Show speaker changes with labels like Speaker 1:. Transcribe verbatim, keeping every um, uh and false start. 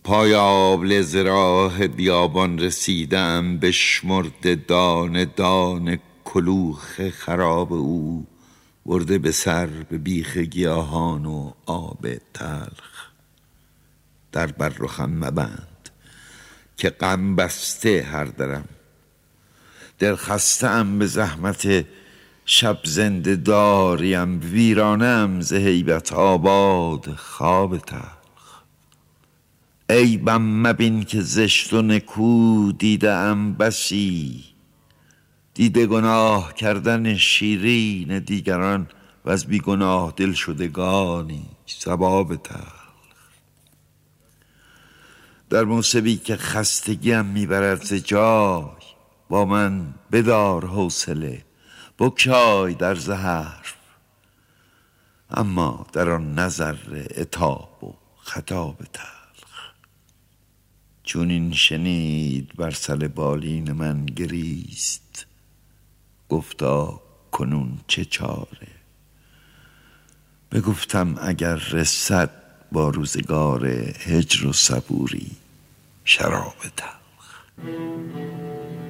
Speaker 1: پایابله ز راه بیابان رسیدم، بشمرده دانه دانه کلوخ خراب او، برده به سر به بیخ گیاهان و آب تلخ. در بر رخم مبند که غم بسته هر درم، دل خسته ام به زحمت شب زنده داریم، ویرانه ام ز هیبت آباد خواب تلخ. عیبم مبین که زشت و نکو دیده ام بسی، دیده گناه کردن شیرین دیگران و از بی گناه دل شدگانی ثواب تلخ. در موسمی که خستگیم میبرد ز جای، با من بدار حوصله بگشای در ز حرف، اما در آن نظر عتاب و خطاب تلخ. چون این شنید بر سر بالین من گریست، گفتا کنون چه چاره؟ بگفتم اگر رسد با روزگار هجر و صبوری شراب تلخ.